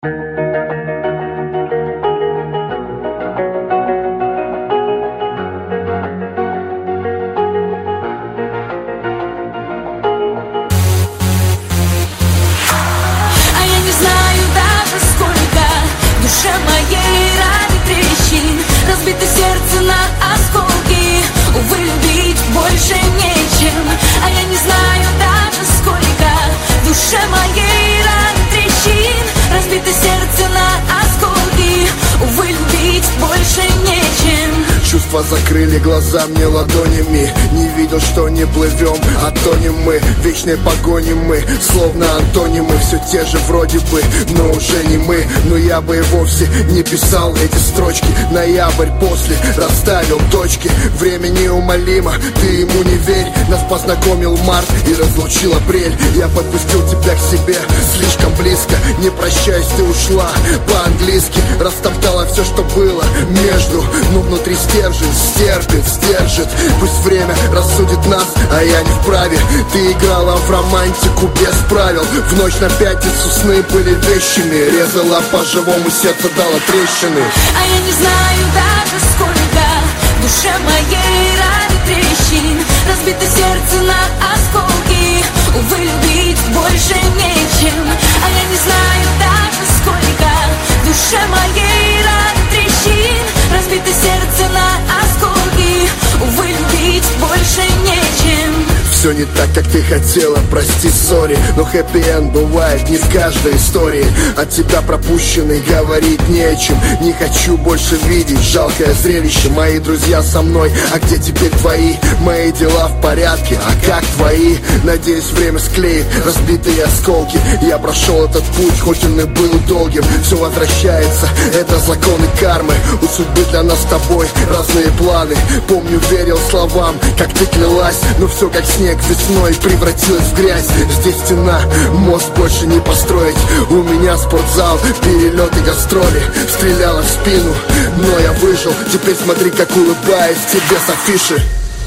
Разбито сердце на осколки. Увы, любить больше нечем. А я не знаю даже сколько в душе моей раны трещин. Разбито сердце на осколки. Увы, любить больше нечем. Чувства закрыли глаза мне ладонями. Не видел, что не плывем, а тонем мы. В вечной погоне мы, словно антонимы. Все те же вроде бы, но уже не мы. Но я бы и вовсе не писал эти строчки. Ноябрь после расставил точки. Время неумолимо, ты ему не верь. Нас познакомил март и разлучил апрель. Я подпустил тебя к себе слишком близко. Не прощаясь, ты ушла по-английски. Растоптала все, что было между. Но внутри стержень стерпит, сдержит. Пусть время рассудит нас, а я не вправе. Ты играла в романтику без правил. В ночь на пятницу сны были вещами. Резала по-живому, сердце дало трещины. А я не знаю даже сколько в душе моей раны трещин. Разбито сердце на осколки. Увы, любить больше нечем. А я не знаю даже сколько в душе моей раны трещин. Разбито сердце на осколки. Увы, любить больше нечем. Все не так, как ты хотела, прости, сори. Но хэппи-энд бывает не в каждой истории. От тебя пропущенный говорить не о чем. Не хочу больше видеть жалкое зрелище. Мои друзья со мной, а где теперь твои? Мои дела в порядке, а как твои? Надеюсь, время склеит разбитые осколки. Я прошел этот путь, хоть он и был долгим. Все возвращается, это законы кармы. У судьбы для нас с тобой разные планы. Помню, верил словам, как ты клялась. Но все как снег весной превратилась в грязь. Здесь стена, мост больше не построить. У меня спортзал, перелеты, гастроли. Стреляла в спину, но я выжил. Теперь смотри, как улыбаюсь тебе с афиши.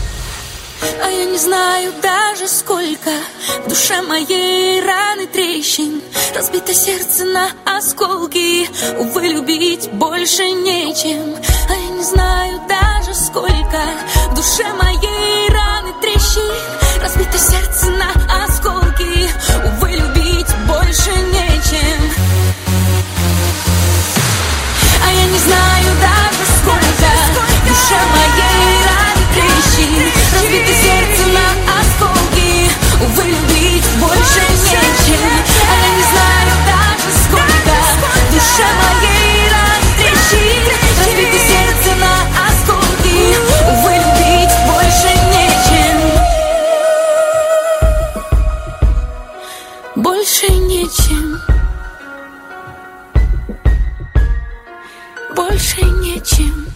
А я не знаю даже сколько в душе моей раны трещин. Разбито сердце на осколки. Увы, любить больше нечем. А я не знаю даже сколько в душе моей раны трещин. Разбито сердце на осколки. Увы, любить больше нечем. А я не знаю даже сколько в душе моей раны трещин. Разбито сердце на осколки. Увы, любить больше нечем. А я не знаю даже сколько в душе моей раны трещин. Разбито сердце на осколки. Увы, любить больше нечем. Больше нечем. Больше нечем.